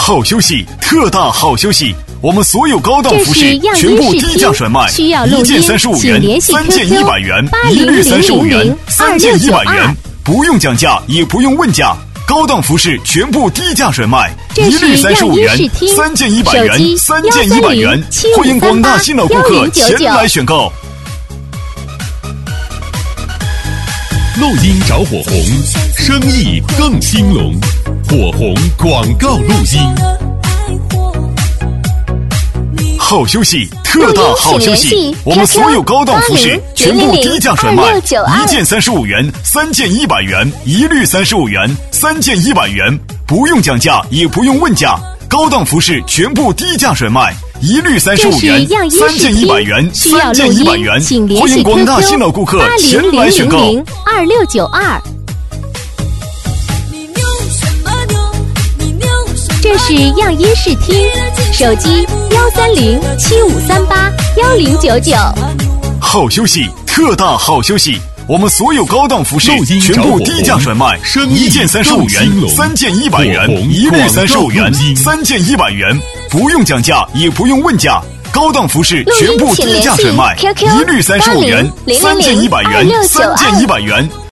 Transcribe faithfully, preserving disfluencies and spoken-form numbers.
好休息，特大好休息！我们所有高档服饰全部低价甩卖，一件三十五元，三件一百元，一律三十五元，三件一百元，不用讲价，也不用问价。高档服饰全部低价甩卖，一律三十五元，三件一百元，三件一百元。欢迎广大新老顾客前来选购。 录音找火红，生意更兴隆。火红广告录音。 好休息，特大好休息！我们所有高档服饰全部低价甩卖，一件三十五元，三件一百元，一律三十五元，三件一百元，不用讲价，也不用问价。高档服饰全部低价甩卖，一律三十五元，三件一百元，三件一百元。欢迎广大新老顾客前来选购。 二六九二。这是样音视听，手机幺三零七五三八幺零九九。 好休息，特大好休息！我们所有高档服饰全部低价甩卖，一件三十五元，三件一百元，一律三十五元，三件一百元，不用讲价，也不用问价。高档服饰全部低价甩卖，一律三十五元，三件一百元，三件一百元。